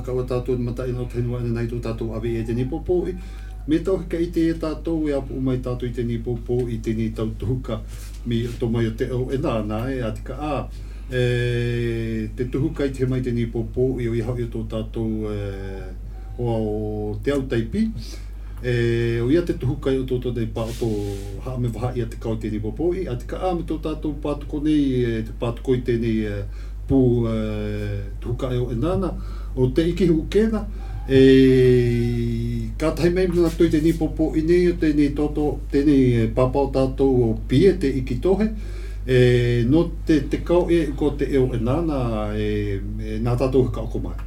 haka o tātou mata ina o te henua ina nei tō tātou awe e te nipopo me tau hika i te e tātou e apu mai tātou i te nipopo i te ni tau tuhuka mi to mai o te o e nāna e atika te tuhuka i te mai te nipopo i o i hau i tō tātou o te au taipi o ia te tuhuka i o tō nei pāto haa me waha i a te kau te nipopo i atika me tō tātou pātuko nei te pātuko i te nei pū tuhuka e o e nāna o te iki hukena ka tahi mai muna tui te nipopo i nei o te nei toto te nei papau tātou o pie te iki tohe no te kau e ko te eo e nāna nā tātou haka oko mai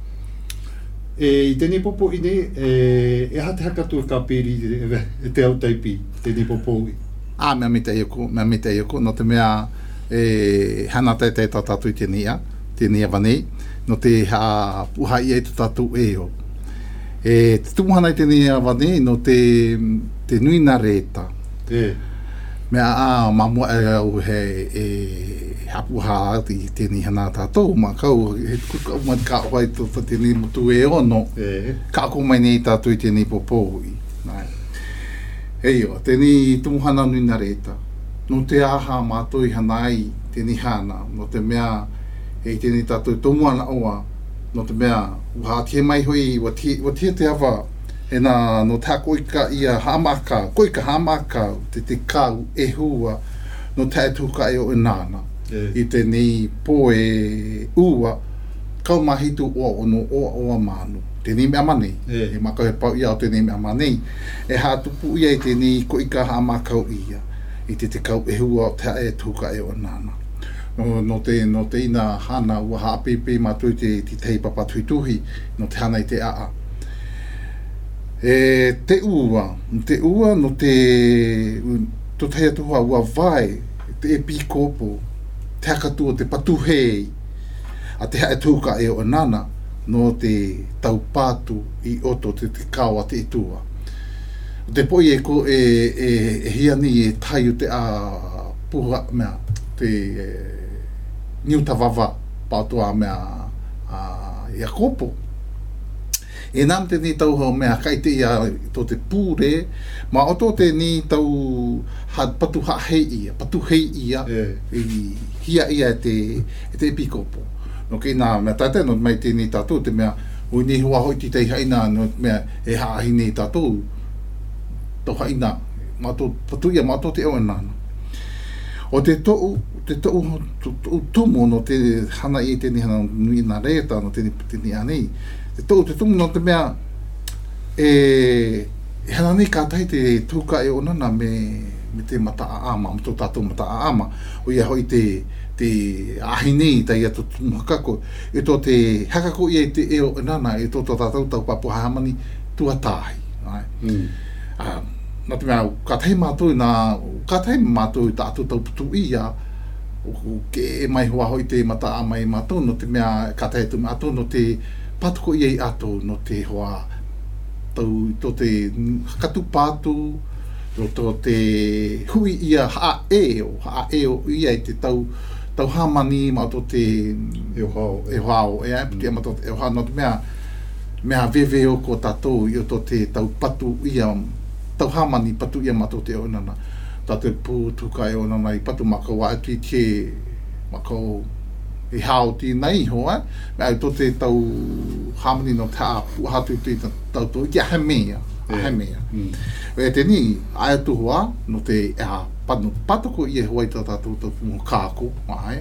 i te nipopo i nei e hate haka tu ka piri te au taipi te nipopo i mea mita ioko no te mea hana te tātou i te nia wanei no te puha i e te tātou eo te tumuhana i te nia wanei no te nui na reta mea mamua au he hapuha i te ni hana tātou ma kau he kuka umai ka wai te ni mutu e ono ka ako mai nei tātou i te ni popoi hei o te ni tumuhana nui na reta no te aha mātou i hanai te ni hana no te mea hei te ni tātou tumuhana oa no te mea uha tie mai hoi wa tia te awa no tā koika ia hamaka, koika hamaka te kau e hua no tā tuka e o e nāna i te ni po e ua kau mahitu o no o manu te ni mea mani e maka he pau ia o te ni mea mani e hātupu ia i te ni koika hamaka o ia i te kau e hua o tā e tuka e o e nāna no te ina hana ua haapipi mātui te tei papatuituhi no te hana i te aa te ua no te to te atoa ua vai te epikopo te hakatua te patuhei a te hae tuka e o nana no te taupatu i oto te kawa te itua te poi e ko hiani e tai o te a puha mea te niutawava pātua mea ia kopo e nam te ni tau hau mea kai te ia to te pūre ma o to te ni tau patu hei ia i hia ia te epikopo no ke nā mea tātai no mai te ni tātou te mea ui ni hua hoi titei haina no mea e haahi ni tātou tau haina ma to patu ia ma to te eo nana o te tou tumo no te hana i te ni hana nui na reta no te ni anei te tumu no te mea hana ni kātai te tuka e onana me te mata aama, me tō tātou mata aama o ia hoi te ahine tai atu hakako e tō te hakako ia i te eo nana e tō tātou tau papu hahamani tuatahi nā te mea kātai mātou i tātou tau putu ia o ke mai hoa hoi te mata aama i mātou no te mea kātai tu mātou no te patuko i ato no te hoa tau te hakatu pātu to te hui ia haa eo ia i te tau hamani ma to te e hao e ai ma to e hao no te mea veveo ko tātou i o to te tau patu ia tau hamani patu ia ma to te onana tātou pū tuka e onana i patu makau a ati te makau e hao ti nei hoa me ai to te tau hamani no tā hatu te tau to ia he mea e te ni ai tu hoa no te patoko i e hoa i tātou tau mo kāko mai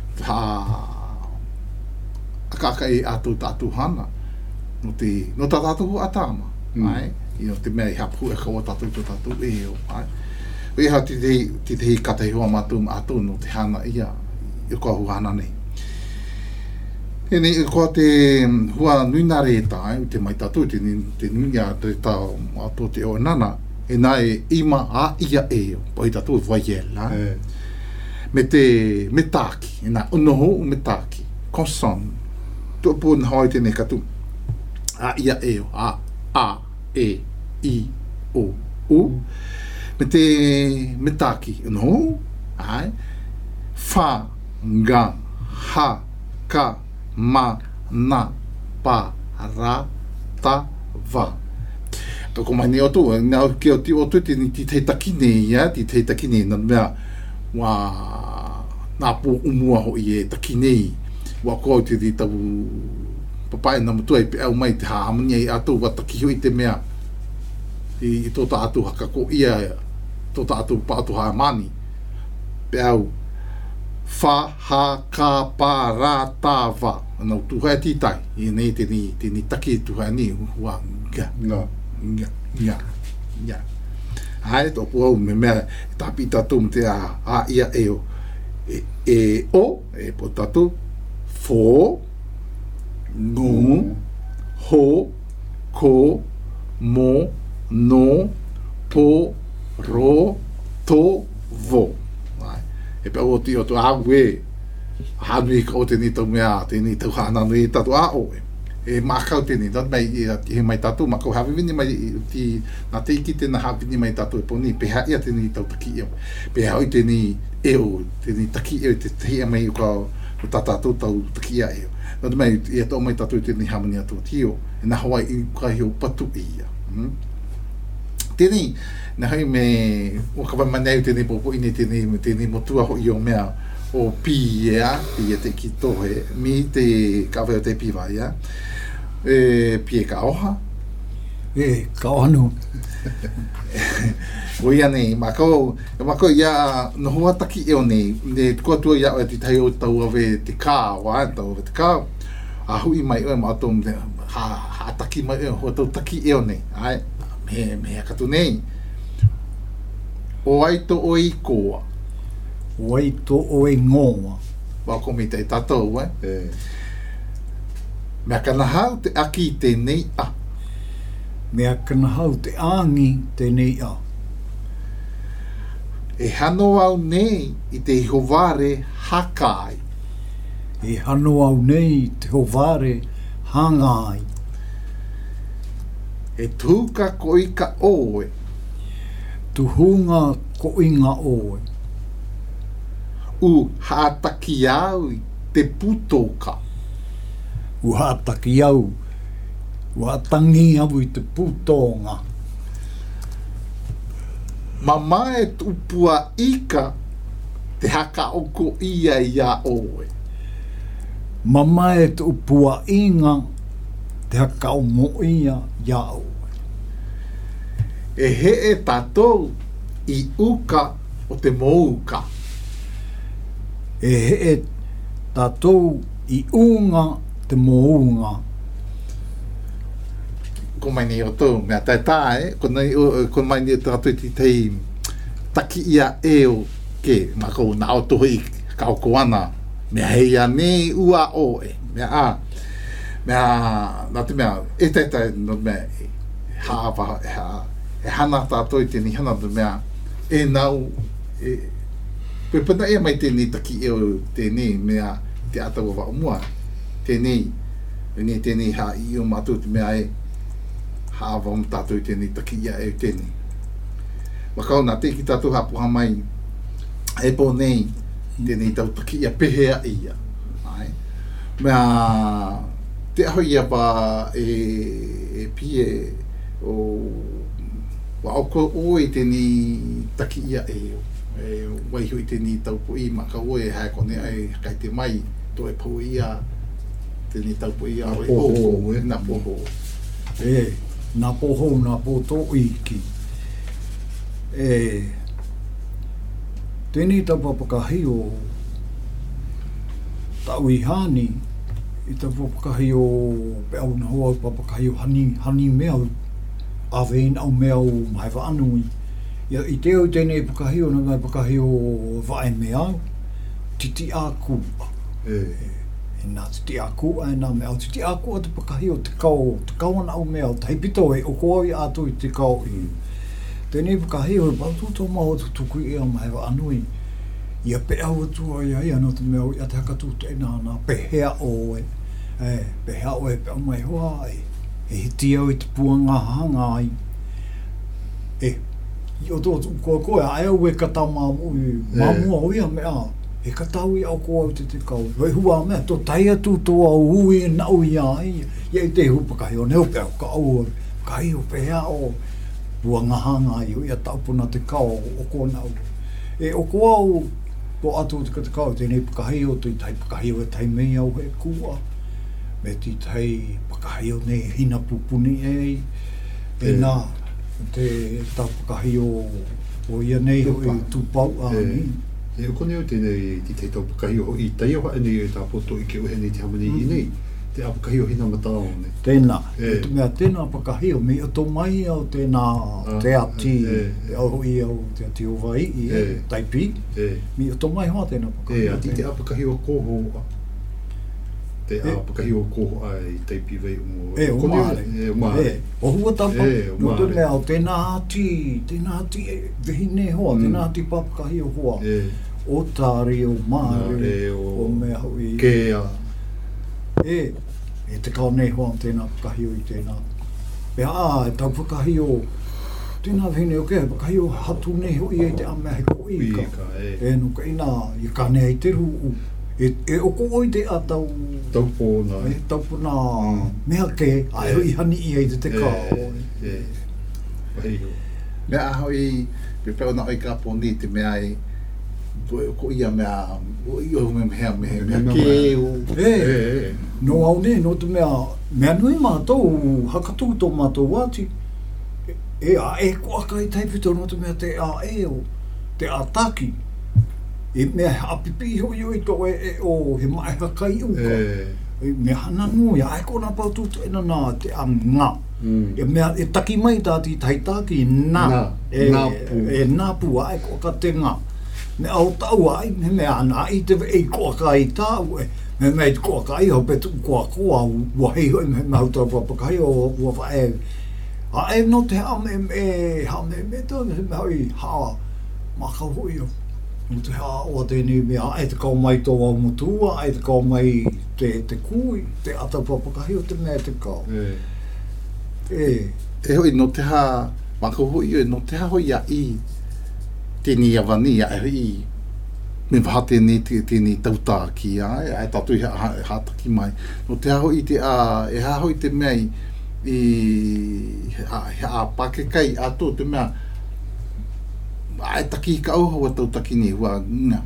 akaka e tātou hana no tātou atama mai i no te mea i hapu e kaua tātou e o mai e ha te hei katai hoa mātou no te hana ia i kua huana nei e nei kua te hua nui nā reta te mai tātou te nui a te tau ato te o nana e nā e ima a ia e o pai tātou vai ela me tāki e nā unoho me tāki consonne tō pōna hoi tēnei katu a ia e o a e i o u me tāki unoho ai fa nga ha ka ma na pa ra ta va ko mai ni o tu na ke o ti o tu ti te takine ya ti te takine na mea wa na po umua ho i e takine wa ko ti di tau papai na mutu ai pe au mai te ha mani atu wa taki hui te mea i to ta atu haka ko ia to ta atu pa atu ha mani pe au fa ha ka pa ra ta va no tu ha ti tai i nei te ni taki tu ha ni wa ga no ya ai to po me tapita tum te a ia e o e potato fo no ho ko mo no po ro to vo ai e pe o ti o to a we ha mi ko te ni to mea te ni to ha na ni ta to a o e makau te ni not mai e mai tatu makau hawi vini mai ti na te ki te na hawi vini mai tatu e poni pe ha ia te ni tau taki e pe ha te ni e o te ni taki e te te mai ko tata tu tau taki e not mai e to mai tatu te ni hamani atu tio e na hawai i ka hi o patu ia te ni na hai me o ka manai te ni popo ini te ni motua ho i o mea o pi e te ki tohe mi te kawe o te pi vai pie ka oha ka oha no o ia nei mako ia no hoa taki e o nei ne kotua ia o te tai o tau ave te ka wa tau te ka a hui mai o ma tom ha taki mai o tau taki e o nei ai me ka tu nei o ai to o i koa o ai to o e ngoa wa ko mi te tatou mea kana hau te aki te nei a mea kana hau te angi te nei a e hano au nei i te hovare hakai e hano au nei te hovare hangai e tuka ko i ka oe tuhunga ko inga oe u haataki au i te putoka u haataki au u hatangi au i te putonga mama e tupua ika te haka oko ia ia oe mama e tupua inga te haka ongo ia ia oe e he e tatou i uka o te mouka e he e tatou i unga te mounga ko mai nei o tō mea tai ko mai nei tatou ti tei taki ia e o ke mako na o tohi ka o koana mea heia nei ua oe mea na te mea e tai no mea hawa e hana tatou i tēni hana te mea e nau pe pena e mai tēni taki e o tēni mea te atau wa omua tēni ha i o matu te mea e hawa o tatou i tēni taki ia e o tēni wakau nā te ki tatou hapuha mai e po nei tēni tau taki ia pehea ia mea te aho ia pa e pie o wa oko o i tēni taki ia e waihui tēni taupo i maka oe hae kone ai kai te mai to e pau ia tēni taupo i awe o na poho na poho na poto iki tēni taupapakahi o tau i hani i taupapakahi o pe au na hoa papakahi o hani mea awein au mea o mahaiwa anui ia i teo tēnei pakahi o ngai pakahi o vae mea titi a kua e nā titi a kua e nā mea titi a kua te pakahi o te kawana au mea o taipito e o koa i atu i te kau i tēnei pakahi o bautu tō maho tu tuku i a mahaiwa anui ia pe au atua ia no te mea o ia te hakatu te nā pehea o pehea o e pe au mai hoa e hiti au i te puanga hanga ai i o tō koe ai au e ka tau māmu mamua o ia mea he katau I au koa te kau. Wai hua mea, tō tai atu tō au hui na au ia ia te hupakahi o neo pēo ka au kai o pēa o bua ngahanga I o ia taupuna te kau o kona au. E o koa au po atu te kau tēnei pakahi o tui tai pakahi o e tai mei au he kua. Me ti tai pakahi o nei hina pupuni e nā te tau pakahi o ia nei o I tupau a ni. E o kone o tēnei te tau pakahi o I tai o hae nei e tā poto I ke uhe nei te hamani I nei. Te apakahi o hina mata o nei. Tēnā. E mea tēnā pakahi o me o tō mai au tēnā te ati. E au I au te ati o vai I taipi. Me o tō mai hoa tēnā pakahi. E ati te apakahi o koho te apakahi o koho ai taipi vei umo. E o maare. E o maare. O hua tapa. No te mea o tēnā ati vehine hoa, tēnā ati papakahi o hoa. O tāri o maare. O mea hui. Kea. E te kao nei hoa tēnā pakahi o I tēnā. Pea e tau pakahi o tēnā vehine o kea, pakahi o hatu nei ho I te amea he ko ika. E no ka ina, I ka nei te ru. E o ko oi te a taupona. Taupona mea ke, ai hoi hani I te kao. Mea ahoi, pe peo na oi ka poni te mea e ko ia mea, I o mea ke o. No au ne, no te mea nui mātou, hakatū tō mātou wāti. E a e ko aka I taipito no te mea te a e o, te a taki. E mea apipi hoi oi tō o he mai hakai uka. E mea hana nui, a e kona paututu ena nā te a ngā. E mea e taki mai tāti taitaki nā. E nā pu a e ko aka te ngā. Me au tau ai, me mea ana I te e ko aka I tāu e. Me mea I ko aka I hau petu koa ua hei hoi me hau tau papakai o ua whae. A e no te hao me tō me hoi haa makau hoi o. No te haa o tēnei mea, e te kau mai tō au mutua, e te kau mai te kui, te ata papakahi o te mea te kau. E hoi no te haa, makau hoi o, no te haa hoi a I tēnei awani a e hoi me waha tēnei tautaki a e tātui hātaki mai. No te haa hoi te a, e haa hoi te mea I a pakekai a tō te mea ai taki ka au hau tau taki ni hua nga.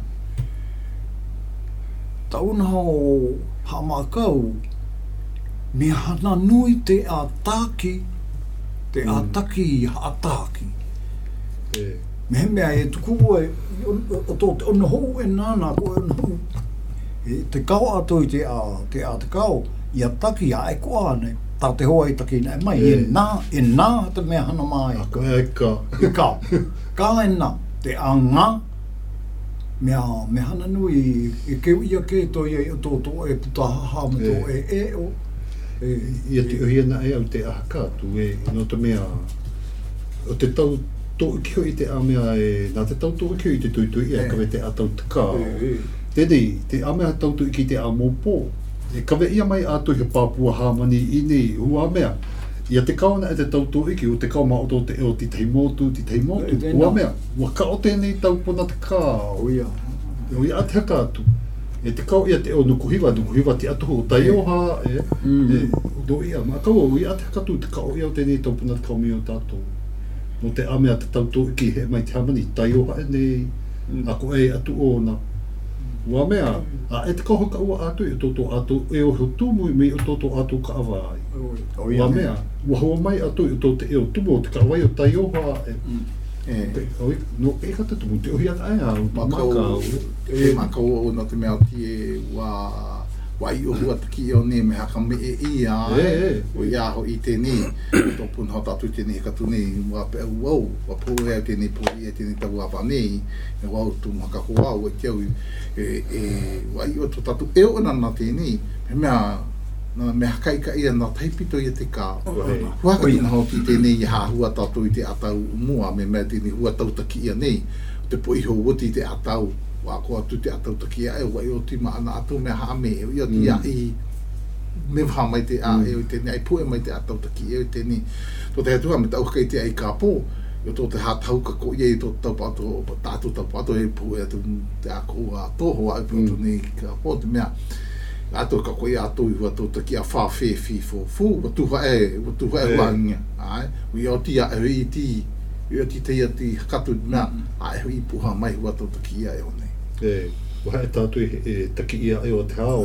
Tauna o hamakau, me hana nui te a taki, te a taki I a taki. Me mea e tuku e, o tō te ono hou e nāna ko e ono hou. Te kau ato I te a te kau, I a taki a e koa ane. Tā te hoa I taki nei mai, e nā te mea hana mai. E ka. E ka. Ka e nā, te a ngā, me hana nui I ke ia ke tō I o tō e puta haha me tō e o. Ia te uhiana e au te ahakatu e no te mea, o te tau tō ikio I te a mea e, nā te tau tō ikio I te tuitui e kawe te a tau te kā. Tēnei, te a mea tau tu iki te a mōpō. E kawe ia mai ātui he Papua Hamani I nei hua mea. Ia te kawana e te tauto iki o te kauma o tō te eo ti teimotu. Hua mea, ua ka o tēnei taupona te kā. O ia. O ia te haka atu. E te kau ia te eo nukuhiwa te atu o tai oha. Do ia, ma kaua o ia te haka tu te kao ia o tēnei taupona te kaumi o tātou. No te amea te tauto iki he mai te Hamani, tai oha e nei. Ako e atu o na. Ua mea, e te kauhaka ua atu I o tōtō atu e o tumu me o tōtō atu ka awa ai. Ua mea, ua hoa mai atu I o tō te e o tumu o te ka awai o tai oha no e kata tumu te ohiana ai au makau o no te mea ti e wa I o hua taki o ne me haka me I a o ia ho I tēnei tōpun hau tātu tēnei katu nei wa pe au wa pō ea tēnei pōi e tēnei tau awa nei e wau tu maka hoa o e kiau wa I o tō tātu e o nana tēnei me haka ika ia nā taipito I te kā waka ina hau ki tēnei I hahua tātu I te atau mua me mea tēnei hua tautaki ia nei te pōi ho woti te atau wa ko atu te atau taki e wa I o ti maana atu me ha me I o ti ai me wha mai te a e o tēnei ai pue mai te atau taki e o tēnei to te atua me tau kai te ai ka pō yo to te hatau ka ko ye to tau pato tatu tau pato e pu e tu te ako a toho a pu ni ka po te mea ato ka ko ia to i to te ki a fa fe fi fo fu tu e wanga ai wi o ti a e ti yo ti te ti katu na a e pu ha mai wa to te ki a e one wa tatu e taki ia e o te hao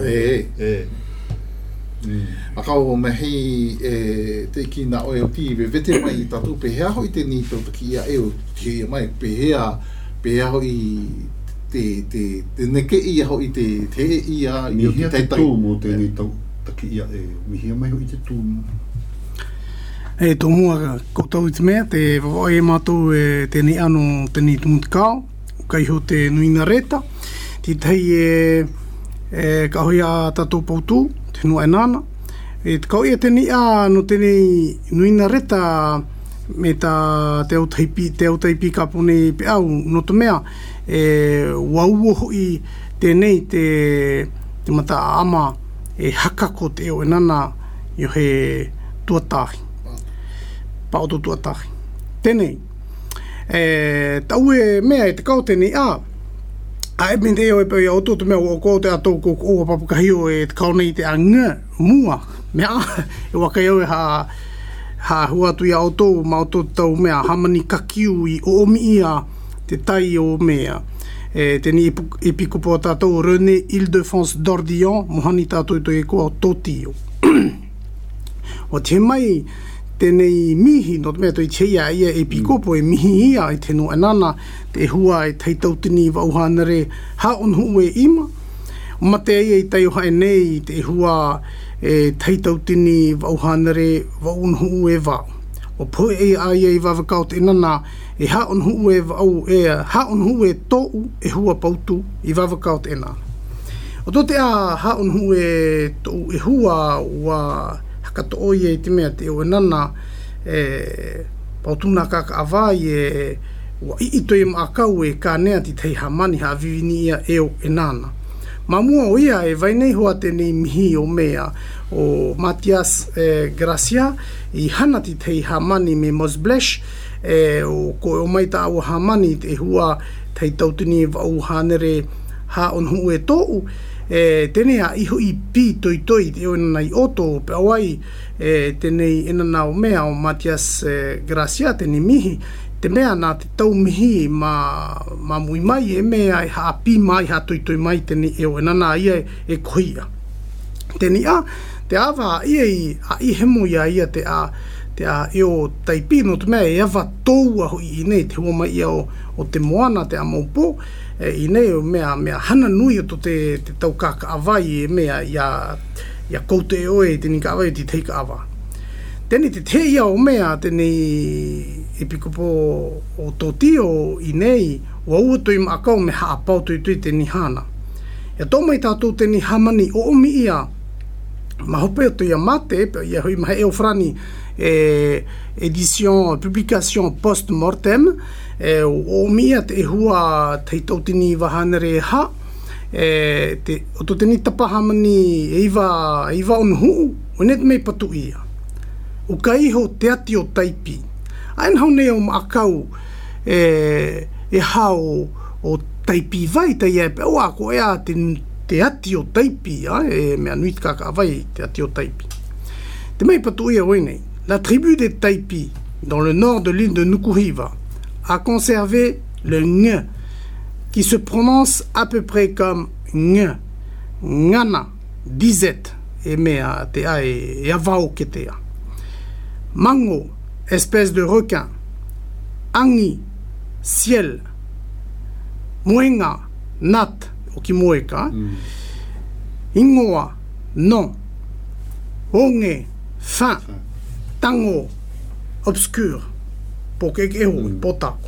Akau mehi te ki na oe o ti vete mai i tatu pe hea hoi te ni tau ki ia eo te mai pe hea hoi te neke ia hoi te ia mi hea te tū mo te ni tau taki ia mi hea mai hoi te tū mo tō mua koutou i te mea te wawai e mātou te ni ano te ni tumutikao kai ho te nuina reta ti tei ka hoi a tatou pautu te nua e nana. Te kau ia te ni a no te nuina reta me ta te au taipi ka pone pe au no te mea wauo hoi tēnei te mata ama hakako te o e nana i he tuatahi. Paoto tuatahi. Tēnei. Tau e mea te kau te ni a e mende eo e pēi auto te mea o ko te atou ko o papukahi o e te kaunei te anga mua mea e wakai au e ha hua tu i auto ma auto tau mea hamani kakiu i o omi ia te tai o mea te ni e piko po tātou René Ile-de-France d'Ordillon mohani tātou to e koa o Totio o te mai tēnei mihi no te mea toi teia ia e pikopo e mihi ia i te no anana te hua e teitautini wauhanere haonhu e ima o mate ia i tei hae nei te hua e teitautini wauhanere waunhu e vau o poe e aia i wawakau te nana e haonhu e vau haonhu e tou e hua pautu i wawakau te nana o to te a haonhu e tou e hua ua kato oie i te mea te o nana pautuna kaka awai wa i to i makau e ka nea ti tei hamani ha vivini ia eo e nana. Ma mua o ia e vai nei hoa tēnei mihi o mea o Matias Gracia i hana ti tei hamani me Mosblesh o ko o mai ta au hamani te hua tei tautini vau hanere ha onhu e tou tēnei a iho i pi toi te o nana i oto pe awai tēnei enana o mea o Matias Gracia tēnei mihi te mea nā te tau mihi ma mui mai e mea e ha pi mai ha toi mai tēnei e o enana ia e koia tēnei a te awa ia i hemo ia te a e o taipi no te mea e awa toua hoi i nei te hua mai ia o te moana te amaupo i nei o mea hana nui o to te tau kaka awai e mea ia koute e oe tēnei ka awai te teika awa. Tēnei te te ia o mea tēnei e pikopo o tō tio i nei o ua toi maakau me haa pau toi tēnei hana. Ia tō mai tātou tēnei hamani o omi ia ma hope o toi a mate ia hui mahe eo frani édition, publication post-mortem o mia te hua te tautini wahanere ha o to teni tapahamani e iwa onhu o net mei patu ia o ka iho te ati o taipi ain hau nei o maakau e hao o taipi vai ta ia pe o ako ea te ati o taipi mea nuit kaka vai te ati o taipi te mei patu ia oinei. La tribu des Taipi, dans le nord de l'île de Nukuhiva, a conservé le ng, qui se prononce à peu près comme ng, ngana, dizet, et mea te a e avao ke te a. Mango, espèce de requin. Angi, ciel. Moenga, nat, okimoeka. Ingoa, non. Onge, fin. Tango, obscur, pokekeho, potako.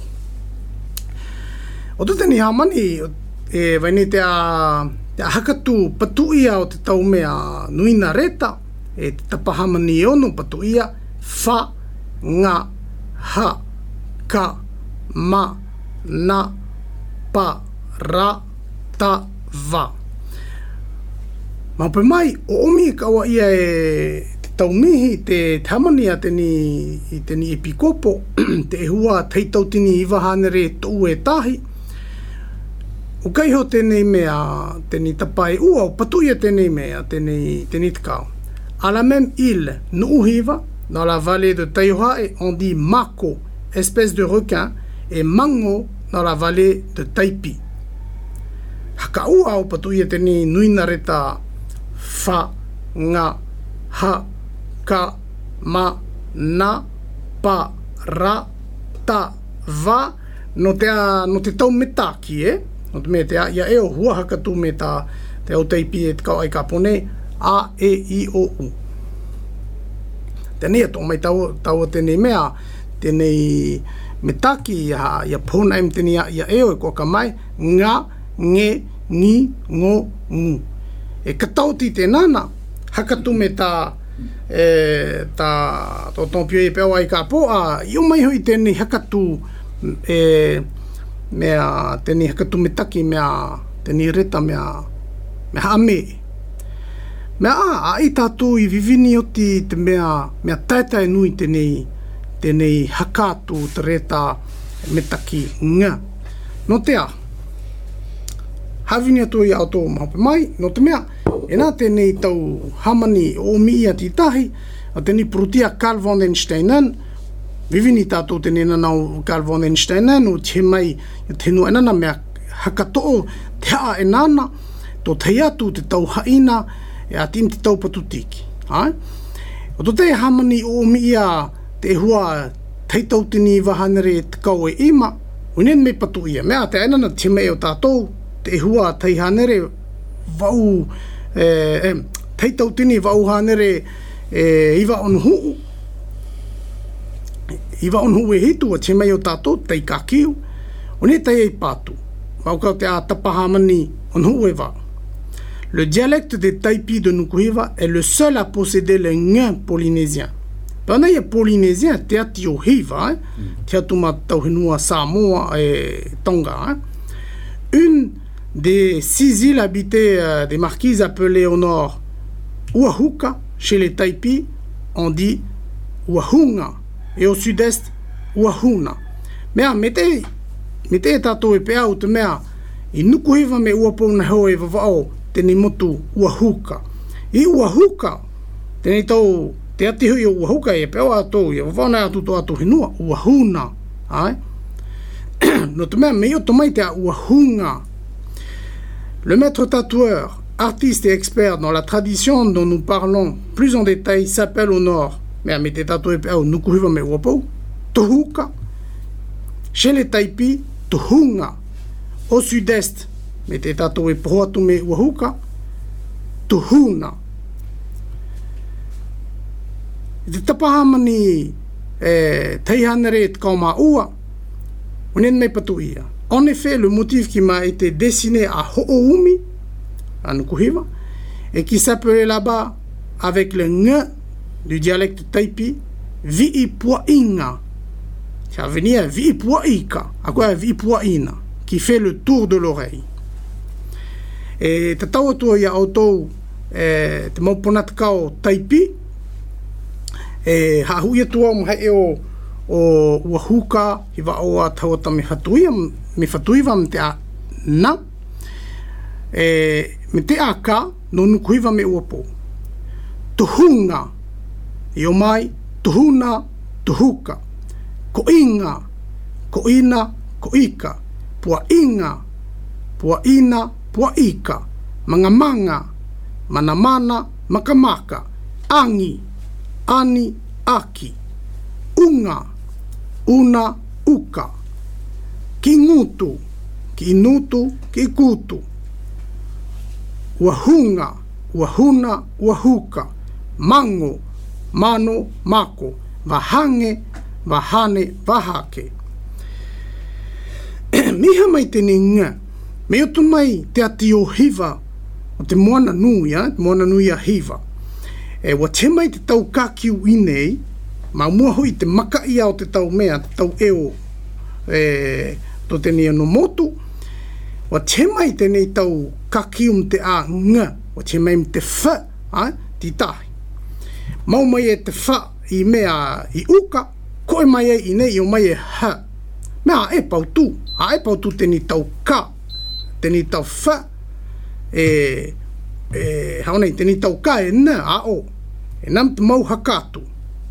O te teni hamani, vai nei te hakatu patu ia o te tau mea nuina reta, te tapahamani ono patu ia, fa, nga, ha, ka, ma, na, pa, ra, ta, va. Ma pe mai, o omi kawa ia taumihi te tamani a teni epikopo te hua teitau tini iwahanere tau e tahi. O kai ho tenei mea, teni tapai ua, o patuia tenei mea, teni takao. À la même île, Nuuhiva, dans la vallée de Taiohae, on dit mako, espèce de requin, et mango, dans la vallée de Taipi. Haka ua o patuia teni nuinareta fa, nga, ha, ka, ma, na, pa, ra, ta, va, no te tau metaki, no te me te ia e o hua haka tu me te au Taipi e te kau ai ka pone, A, E, I, O, U. Tenei ato mai tau tenei mea, tenei metaki ia pona im tenei ia eo e kua ka mai, ngā, nge, ngi, ngo, ngu. E katauti te nana, hakatu me ta tompio e peo ai ka po, i o mai hui tenei hakatu mea, tenei hakatu metaki mea, tenei reta mea hame. Mea i tātou I vivini o te mea taetai nui tenei hakatu te reta metaki ngā. No te hawini atu I auto mahope mai, no te mea, e nā tenei tau hamani o mi ia titahi, a tenei prutia Carl von den Steinen, vivini tātou tenei nanau Carl von den Steinen, o te mai tenu enana mea hakatoo te haa e nana, to tei atu te tau haina, e atim te tau patutiki. O to te hamani o mi ia te hua teitau tini wahanere te kau e ima, unen me patu ia. Mea te ainana te mei o tātou, te hua tei hanere vau, teitau tini vau hanere iwa on huu. Iwa on huu e hitu a te mei o tātou, tei kakiu, unen tei ei patu. Maukau te a tapahamani on huu e vau. Le dialecte des Taipi de Nukuhiva est le seul à posséder le ngin polynésien. Pendant les Polynésiens, te ati o hiva, te atu matauhinua Samoa et Tonga. Une des 6 îles habitées des marquises appelées au nord Uahuka, chez les Taipi, on dit Uahunga, et au sud-est Uahuna. Mea, mete tato e pea o te mea, I Nukuhiva me uapona heo e vavao, teni motu Uahuka. I Uahuka, teni tau te ati hui o Uahuka e peo atou, e wawhana atu to atu hinua, Uahuna. No te mea, me o tomai te a Uahunga. Le maître tatoueur, artiste et expert dans la tradition dont nous parlons plus en détail, s'appelle au nord, mea me te tatoué peo Nukuhiva me uapou, Tohuka. Chez les Taipi, Tohunga. Au sud-est, me te tātou e pohoatu me Uahuka, Tuhuna. Te tapahamani teihanere te kauma ua, unen me patu ia. En effet, le motif qui m'a été dessiné à Ho'oumi, à Nukuhiva, et qui s'appelait là-bas, avec le ng du dialecte Taipi, Vi'ipuainga. Ça veut dire Vi'ipuaika, à quoi Vi'ipuaina, qui fait le tour de l'oreille. E te tau atua ia autou te maupona te kao Taipi, e hahui atua mo hei o Uahuka, i wa oa tauata me fatuiva me te a na, me te a ka, no Nukuhiva me uapo. Tuhunga, i o mai, tuhuna, tuhuka, koinga, koina, koika, puainga, puaina, puaika, mangamanga, manamana, makamaka, angi, ani, aki, unga, una, uka, kingutu, kinutu, kikutu, Uahunga, Uahuna, Uahuka, mango, mano, mako, vahange, vahane, vahake. Miha mai tene ngā, me otu mai te ati o hiva, o te moana nui, moana nui a hiva. Wa te mai te tau kakiu inei, ma mua hui te maka ia o te tau mea, te tau eo, to tene no motu, wa te mai tenei tau kakiu te a ngā, wa te mai te wha, ti tahi. mau mai e te wha I mea I uka, ko e mai e I nei o mai e ha. Mea e pautu, a e pautu teni tau ka, teni tau wha, haonei, teni tau ka e na a o, e nam te mau hakatu.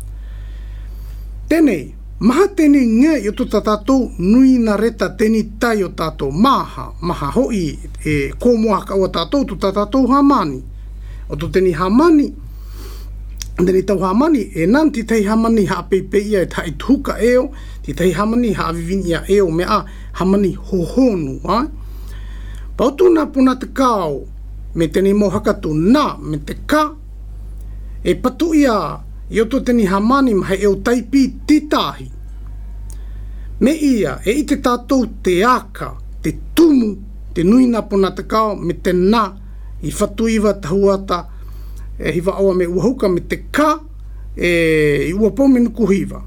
Tenei, maha teni ngā I o to tātou nui na reta teni tai o tātou maha hoi e kōmoa haka o tātou to tātou hamani. O to teni hamani, teni tau hamani, e nam ti tei hamani ha pepe ia e tai tuka eo, ti tei hamani ha vivini ia eo mea hamani hohonu. Pautuna puna te kao, me teni mohakatu na, me te ka, e patu ia, I oto teni hamani mahe eo taipi titahi. Me ia, e I te tātou te aka, te tumu, te nuina puna te kao, me te na, I whatu iwa tahuata, e hiwa awa me uahuka me te ka, I ua pomenu kuhiwa.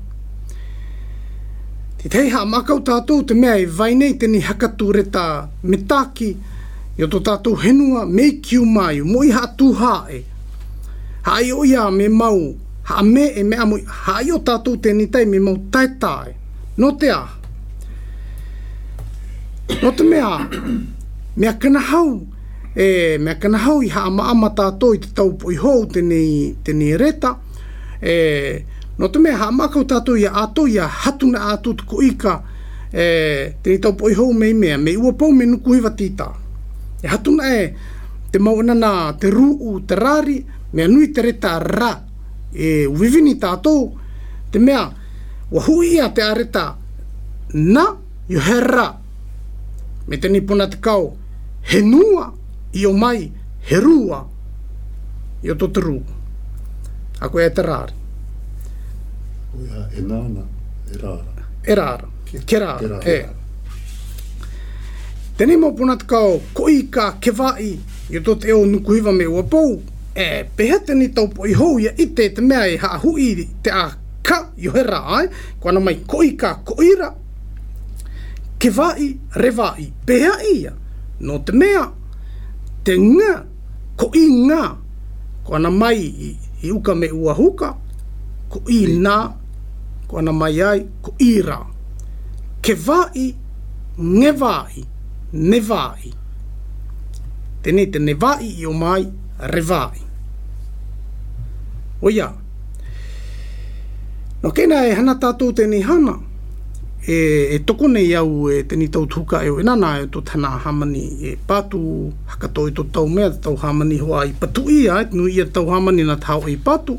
Te teiha makau tātou te mea e vainei teni hakatu reta me tāki, I oto tātou henua me kiu mai, mo I hatu hae. Hai o ia me mau, ha me e mea mo, hai o tātou teni tai me mau taetae. No te a. No te mea, mea kanahau, mea kanahau I haa maama tātou I te taupo I hou teni reta, no te mea haa makau tātou I ato I a hatuna ato te koika, teni taupo I hou mei mea, me ua pau me nuku hiwa tita. E hatuna te maunana te ruu, te rari, mea nui te reta ra, uvivini tātou, te mea, wa hui ia te areta na, yo he ra. Me teni puna te kau, he nua, I o mai, he rua, I o to te ruu. Ako e te rari. Uia, e nāna, e rara. E rara, ke rara, Teni mo puna te kau, koi ka kewai, I o to te eo nukuhiwa me ua pou, peha teni taupo I hou ia ite te mea e haa hui te a ka I o he ra ai, kwana mai koi ka koira, kewai, rewai, peha ia, no te mea, te ngā, koi ngā, kwana mai I uka me ua huka, koi nā, kwana mai ai, koi ra, kewai, ngewai, nevai. Tene te nevai I o mai, rewai. Oia. No kena e hana tātou tēnei hana, e toko nei au e tēnei tau tuka e o enana e tō tana hamani e pātu hakato I tō tau mea tau hamani hoa I patu ia, nui ia tau hamani na tau I pātu.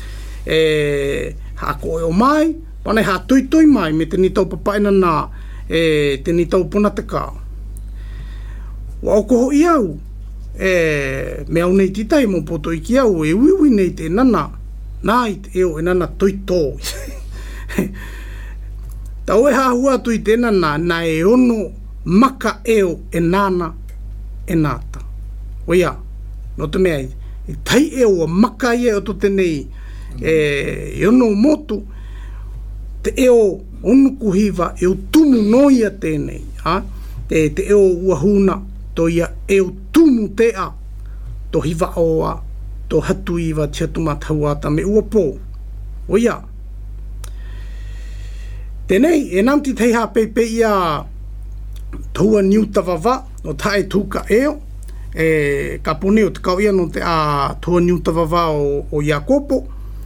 Hako e o mai, pane ha toi mai me tēnei tau papaina nā tēnei tau puna te kā. Wa oko hoi au, me au nei titai mo poto I ki au, e uiwi nei te nana, nai te eo e nana toi tōi. Tau e hahua tu I te nana, na e ono maka eo e nana e nata. Oia, no te mea, I tai eo a maka ia o to tenei, e ono motu, te eo onu kuhiwa, eo tumu noia tēnei, te eo uahuna, to ia eo tumu te a, to hiwa oa, to hatu iwa tia tumatauata me ua pō. Oia. Tenei, e namti teiha pepe ia tua niutawava, no tae tuka eo, ka pone o te kau ia no te a tua niutawava o Iakopo,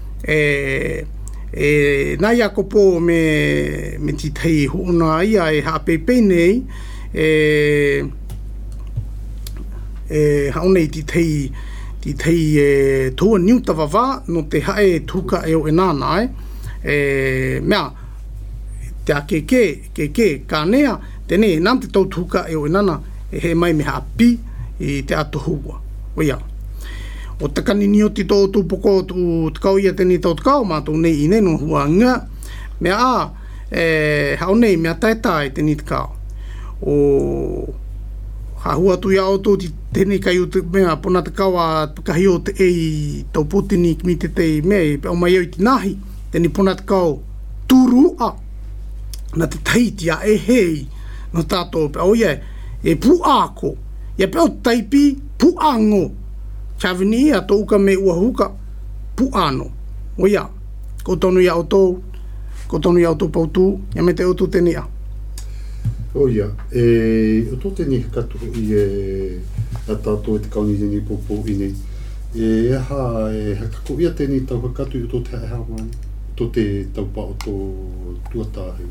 nā Iakopo me ti tei huuna ia e ha pepe nei, haonei ti tei tua niutawava no te hae tuka eo e nānai, mea, te a keke, kānea, tēnei, nām te tau tuka eo e nana, e he mai me hapi I te atohua. Oia. O te kanini o ti tō tūpoko te kau ia tēnei tau te kau, mātou nei I nei no hua ngā, mea haonei, mea taetai tēnei te kau. O hahua tu ia o tō tēnei kai o te mea pona te kau a kahi o te ei tau potini mi te tei mea I pe o mai au I tinahi, tēnei pona te kau tūrua, na te taiti a e hei no tātou pe o ia e pu ako, ia pe o taipi pu ango, chavini ia tō uka me ua huka pu ano, Oia, ko tonu ia o tō, ko tonu ia o tō pautu, ia me te o tō tenia. Oia, o tō teni katu i a tātou te kauni teni pōpō i nei. Kako ia tēnei tau hakatu i tō te hae hawani, tō te taupa o tō tuatahi.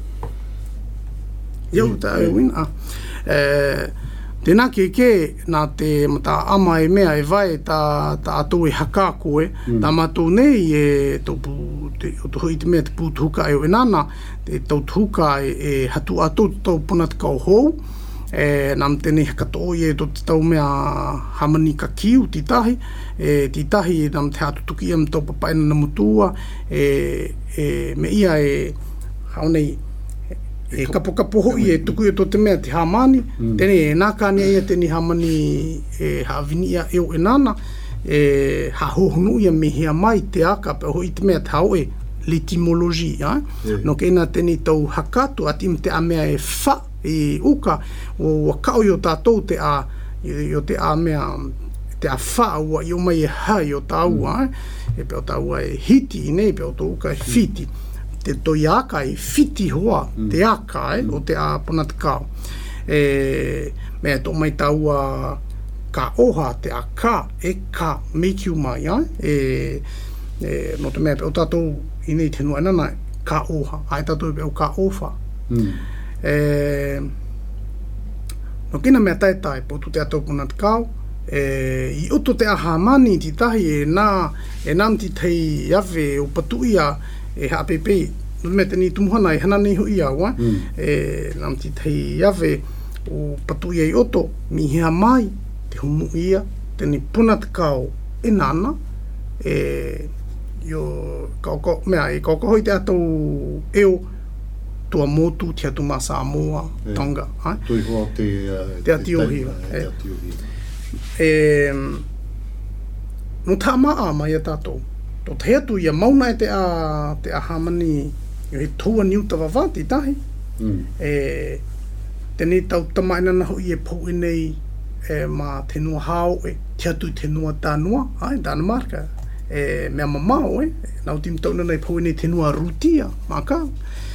Iau, tā e wina. Tēnā ke nā te mata ama e mea e vai tā atou e haka koe, tā mātou nei e tō hui te mea te pūtuhuka e o enana, te tau tuhuka e hatu atou tau puna te kau hou, nām tēnei hakato i e tō te tau mea hamani ka kiu titahi, titahi nām te hatutuki ia mtau papaina na mutua, me ia e haunei e kapo hoi e tuku e tō te mea te hamani, tēnei e nākania ia tēnei hamani e haawini ia e o enana, ha hohonu ia me hea mai te aka, pe hoi te mea te hau e litimologi, no ke ena tēnei tau hakatu ati me te a mea e wha, i uka o wakao i o tātou te a mea te a wha ua i o mai e hai o tāua e pe o tāua e hiti i nei pe o tō uka e whiti te toi aka e whiti hoa te aka o te a puna te kao mea tō mai tāua ka oha te a ka e ka mekiu mai no te mea pe o tātou i nei te nua nana ka oha ai tātou pe o ka ofa no kina mea taitai po tu te ato puna te kau i uto te aha mani ti tahi e nām ti tei awe o patu ia e hapepe no me teni tumuhana e hana nei hui au nām ti tei awe o patu ia i oto mi hea mai te humu ia teni puna te kau e nana mea e kauko hoi te ato eo tua motu te atu ma Samoa, Tonga. Tui hoa te atiohia. No tā maa mai a tātou. Tō te atu ia mauna e te a hamani i he tua niuta wawati tahi. Tēnei tau tamaina na hui e pou e nei ma te nua hao te atu te nua tānua, Danamarka. Mea mamao nau tim tauna nei pou e nei te nua rutia, maka.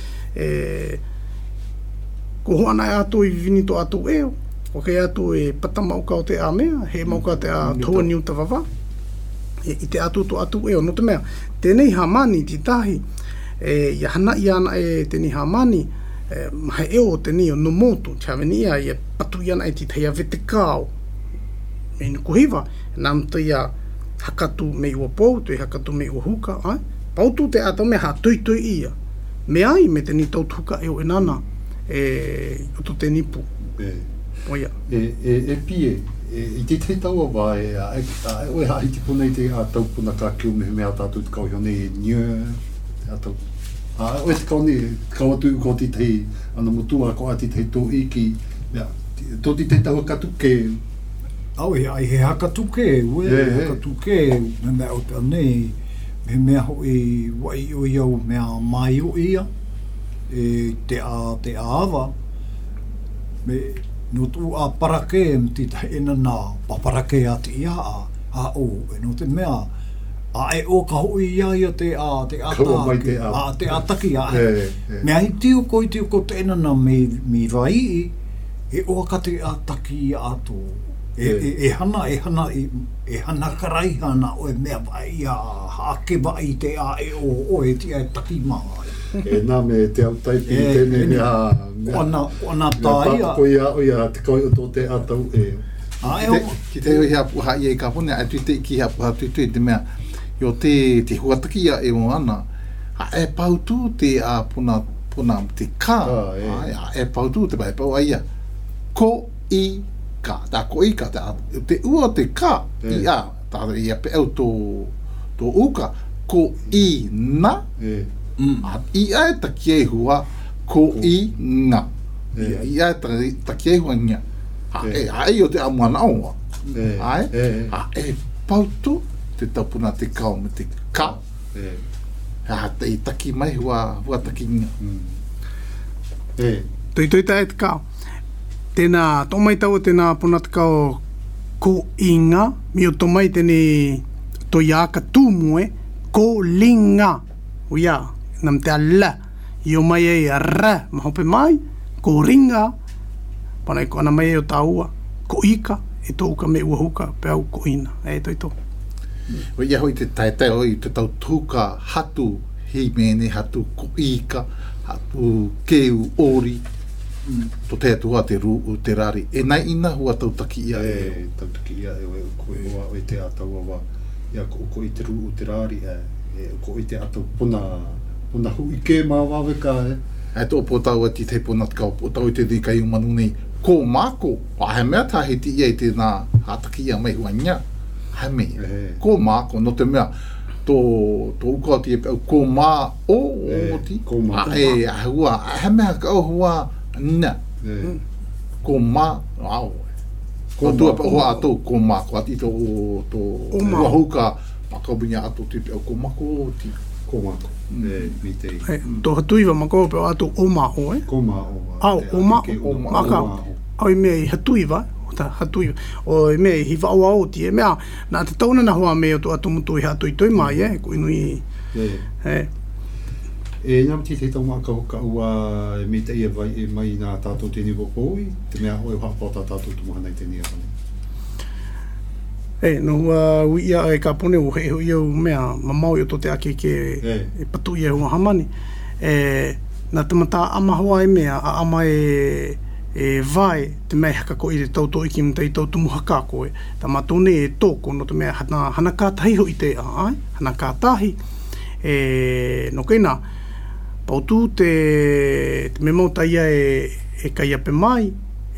Ko hoana e ato i vini tō ato eo, o kei ato e pata mauka o te a mea, he mauka te a toa niuta wawa, i te ato tō ato eo. No te mea, tēnei hamani ti tahi, ia hana i ana e tēnei hamani, mahe eo o tēnei o no motu, te hawini ia, ia patu i ana e ti tei a vete kāo. Me nuku hiwa, nām te ia hakatu me ua pou, te hakatu me ua huka, pautu te ato mea ha tui ia. Me ai me teni tau tuka e o enana o to te nipu. Oia. E pie, i te te taua wā oe hai te puna i te a tau puna ka kiu me mea tātou te kau hone e nio te a tau. Oe te kau ne, kau atu ko ti te ana mutua ko ati te tō iki, tō ti te taua katuke. Aue, ai he hakatuke, hakatuke, me mea o te anei, me mea hoi wai o iau mea mai o ia te awa me no tu a parake me ti ina na paparake ati ia a o no te mea a e o ka hoi ia te ataki a mea i tio ko te ina na me vai e o ka te ataki ato e hana karai hana o e mea vai a hake vai te a e o e tia e taki maa. Nā me te au taipi tēnei mea ona tāia. Pāpako ia te kau o tō te atau e. Ki te hoi hea puha i e ka pune, a tui te ki hea puha tui te mea, yo te huataki ia e o ana, a e pautu te a puna te kā, a e pautu te pai pau a ia, ko i ka, tā ko i ka, te ua te ka i a, tā ia pe au tō uka, ko i na, i a e taki e hua, ko i nga, i a e taki e hua nga, a e o te amuana oa, a e pautu te tapuna te kao me te ka, a te i taki mai hua taki nga. Toi tae te kao. Tēnā, tō mai tau tēnā puna te kao ko inga, mi o tō mai tēne to iaka tūmue, ko linga uia nam te ala i o mai e ra ma hope mai ko ringa pana ko ana mai o taua ko ika e tō ka me ua huka pe au ko ina e toi tō o ia hoi te taetai o i te tau tuka hatu hei mene hatu ko ika hatu keu ori to te atua te ru te rari e nai ina hua tau taki ia tautaki ia e ko e hoa o i te ataua wa ia ko i te ru te rari e ko i te atau puna hui ke mā waweka e tō pōtau ati te puna tkau pōtau i te rikai umanu nei ko mako he mea tahi ti ia i te nā hataki ia mai hua nia he mea ko mako no te mea tō ukauti e ko mā o ti e hua he mea kau hua nā ko mā au ko tua pa hoa ato ko mako ati tō ua huka makaubinga ato te ko mako ti ko mako mi te tō hatuiwa mako pe ato o mao ko mao au o maka au me hatuiwa hatuiwa o me hi va o ti e mea na te tauna na hoa me o to atu mutu i hatui toi mai ko inui e ngam ti te tau maka hoka ua me te ia vai e mai nā tātou tēni wopoi te mea hoi hapata tātou tumuhana i tēni awani no uia e ka pone o he ia mea mamau i o to te ake ke e patu ia hua hamani na te mata ama hoa e mea a ama e vai te mea haka ko i te tauto iki mta i tautu muhaka koe ta matone e tōko no te mea hana kātahi ho i te hana kātahi no keina pautu te me mauta ia e kaia pe mai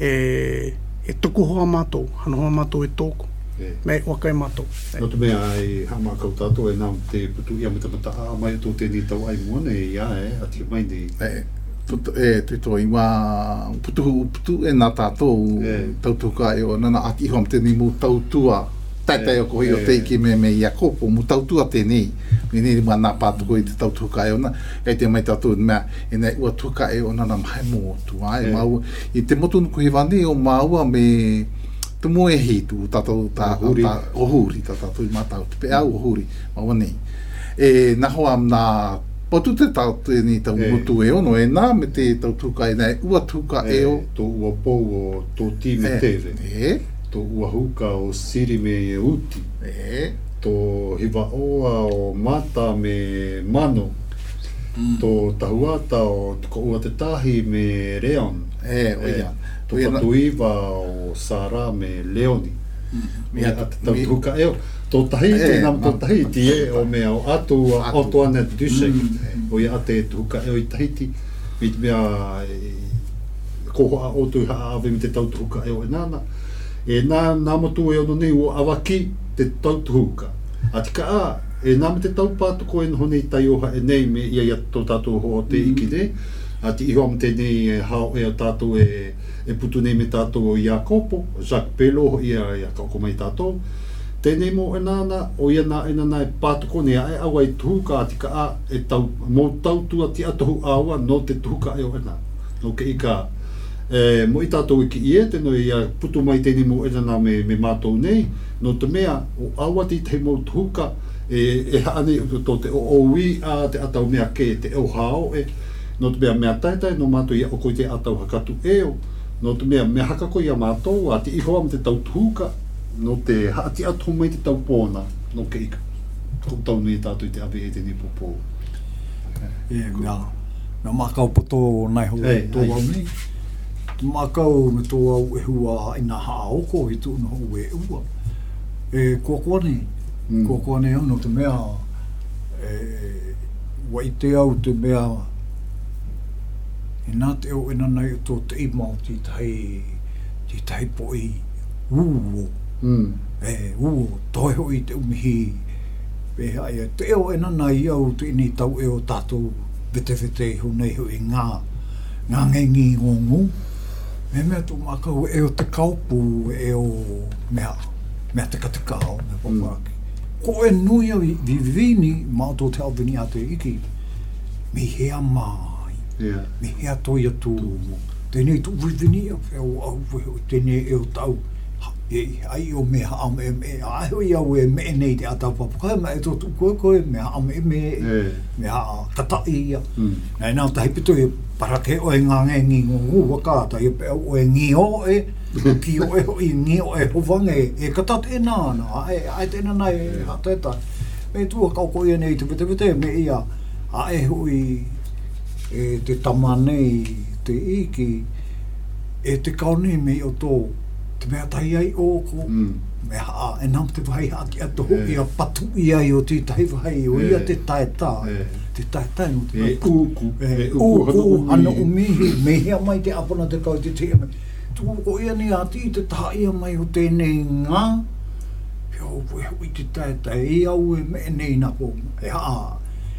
e toko hoa mātou hana hoa mātou e tōko me wakai mātou no te mea e hama kau tātou e nām te putu ia mata a mai tō tēni tau ai moane ia ati mai nei te tō i wā putu e nā tātou tautuka e o nana ati iho am tēni mū tautua taitai o kohi o te iki me ia kopo mū tautua tēnei me neri mā nā pātuko i te tautuka e ona e te mai tātou mea e nei ua tuka e o nana mai mōtu i te motu nuku he wane o māua me te moe hitu tātou ohuri tātou i mātau te pe au ohuri māua nei nā hoa nā potu te tau tēni tau mutu e ono e nā me te tau tuka e nei ua tuka e o tō ua pou o tō ti me tewe tō ua huka o siri me e uti tō hiwa oa o mata me mano tō tahuata o ko ua te tahi me reon tō patuiwa o Sara me Leoni me te tau tuka e o tō tahi tēnam tō tahi ti o mea o atua o tō ane dusek o ia ate tuka e o i tahiti me te mea kohoa o tui haa awe me te tau tuka e o e nāna nā motu e ono nei o awaki te tau tuka atika e nā me te tau pātuko e noho nei tai oha e nei me ia tō tātou ho te iki ne ati iho am te nei hao e a tātou e putu nei me tātou o Iakopo Jacques Pelo ia kako mai tātou tēnei mō e nāna o ia nā e nāna e pātuko nei e awa i tuhuka atika e tau mō tau tua ti atohu awa no te tuhuka e o e nā no ke ika mo i tātou iki i te no ia putu mai tēnei mō e nāna me mātou nei no te mea o awa ti te mō tuhuka e haane tō te o ui a te atau mea ke te o hao no te mea taitai no mātou ia o koi te atau hakatu eo no te mea hakako ia mātou a te iho am te tau tuhuka no te haati atu mai te tau pōna no ke ika ko tau nui tātou i te awe e te ni popo mea makau poto nai ho tō au nei makau me tō au e hua ina haoko i tū no ho e ua kuakwane au no te mea wa i te au te mea e nā te o ina nei o tō te i Māori te tai po i uo toi hoi te umihi te o ina nei au te ini tau e o tātou vete ho nei ho i ngā ngengi ngongu mea tō makau e o te kaupu e o mea te katikao me papaki ko e nui au i vivini mā tō te awini a te iki mi hea mai me hea toi atu tēnei tu vivini au tēnei e o tau ai o me ha me ai ho ia we me nei te ata papa mai to ko me ha me ha tata ia nei na ta hipito para ke o nga ngi ngu ka ta e o ngi o e ki o e ngi o e ho vange e ka tat e na ai te na nai ha ta me tu ka ko ia nei te me ia ai hui e te tamane te iki e te kaone me o to te mea tai ai o ko mea a e nam te vai ati ato ia patu ia i o te tai vai o ia te taeta te taeta no te uku ana umihi me hea mai te apona te kau te tea mai tu o ia ni ati te taha ia mai o tēnei ngā heo hui te taeta e au e me nei na po e haa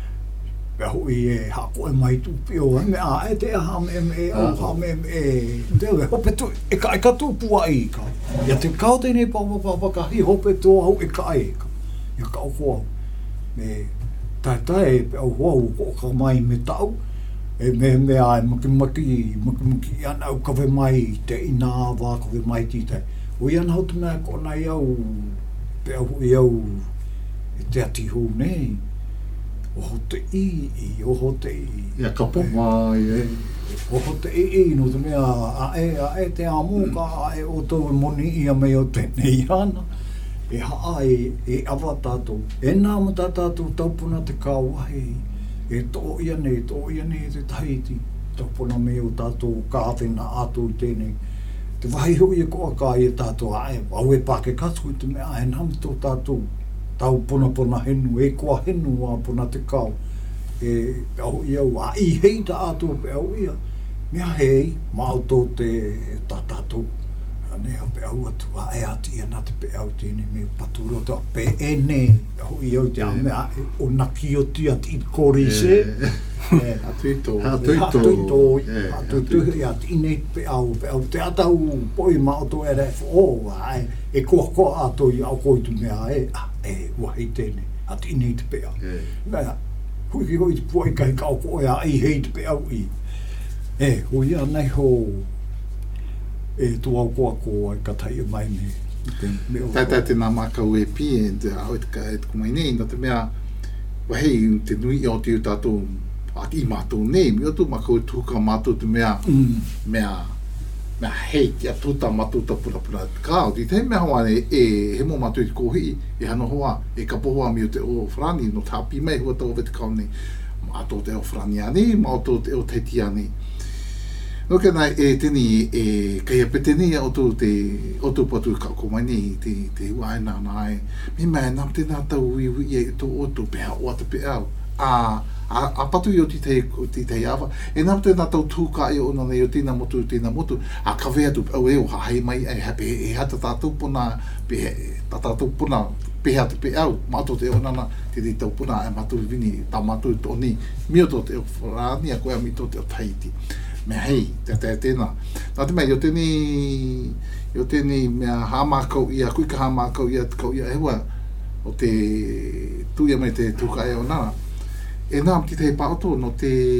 hui e hako e mai tu pio me a e te ha me o ha me te hope tu e ka tu pua i ka ia te kau te nei pa ka hi hope tu au e ka e ka ia ka ho me ta e au ho ko mai me tau e me ai maki ana au ka ve mai te ina va ka ve mai ti te o ia na hotu na ko na iau pe au iau te ati ho nei o te o te ia kapo mai o te no te mea a e te amuka a e o tō moni ia me o tēnei ana e haai e awa tātou e nā ma tātou taupuna te kāwahi e tō ia nei te Tahiti taupuna me o tātou kāwhena ātou tēnei te wahi hui e koa kā i tātou a e au e pāke katu te mea e nam tō tātou tau pona henu, e kua henu a pona te kau. E au ia wa i hei ta ato pe au ia. Mea hei, mau tō te tātātou. Nea pe au atu, a e ati ia nā te pe au tēne me paturo ta pe e ne. Au ia o te mea o naki o ti ati i kore se. Atuito. Atuito ia ti nei pe au te atau poi mau tō e ref o e koa ato i au koitu mea e wahi tēne, ati nei te pea. Nea, hui hoi te puai kai kau koe a i hei te pea i. Hui anei ho e tu au koa e ka tai mai me. Tata te nā mākau e pi e te au e te kumai nei, no te mea wahi te nui o te tātou ati i mātou nei, mi o tu mākau e tuka mātou te mea hei ki a tuta matuta pura kāo. Ti te mea hoa e he mō mātou i te kōhi, e hano hoa, e ka pohoa mi o te o Frani, no tāpi mai hua tau vete kāo nei. Mātou te o Frani ane, mātou te o Teiti ane. No ke nai e teni e kai apete nei o tō patu ka komai nei, te hua e nāna e. Mi mai nam te nā tau ui e tō oto peha o ata pe au. A patu i o titei awa, e nā te nā tau tūka e o nei o tīna motu, a kawea tu au e o hahai mai e hape e hata tātou puna, peha te pe au, mātou te o nana, te tau puna e mātou vini, tā mātou tō ni, mio tō te o Frani, a koea mi tō te o Tahiti. Me hei, te tēnā. Nā te mai, o tēni mea hāmākau ia, kuika hāmākau ia, kau ia e hua, o te tūia mai te tūka e o nana. E nām ti tei pāto no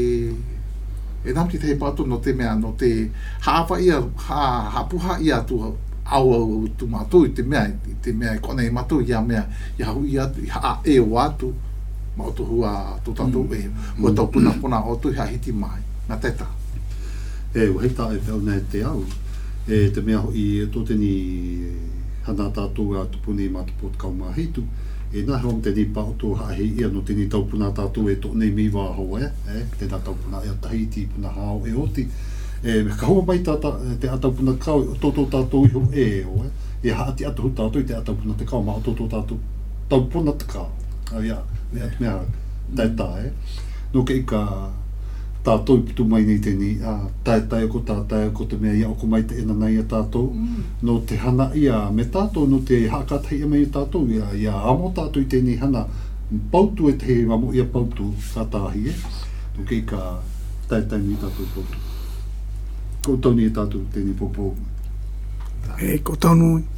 te mea, no te hāwha ia, hāpuha ia tu au tu mātou i te mea i kone i mātou ia mea, i hau ia e o atu, mātou hua tō tātou e, hua tau puna o tu hea hiti mai, nā teta. Hei tā e whiau nei te au, te mea i tō teni hana tātou a tupuni i mātupo te kaumā heitu, e nā hom te ni pāoto hahi ia no te ni taupuna tātou e tō nei mi wāho tēnā taupuna e a Tahiti puna hao e oti. Ka hoa mai te ataupuna kau, tōtō tātou iho e haati atu tātou i te ataupuna te kau, mā tōtō tātou taupuna te kau. Ia, mea taita No ke ika tātou i putu mai nei tēni, tātai ko tātai ko te mea ia o ko mai te ena nei a tātou. No te hana ia me tātou, no te hakatai ia mai tātou, ia amo tātou i tēni hana pautu e te he wamo ia pautu kātāhi No ke ika tātai ni tātou pautu. Ko tauni e tātou tēni popo. Ko taunu.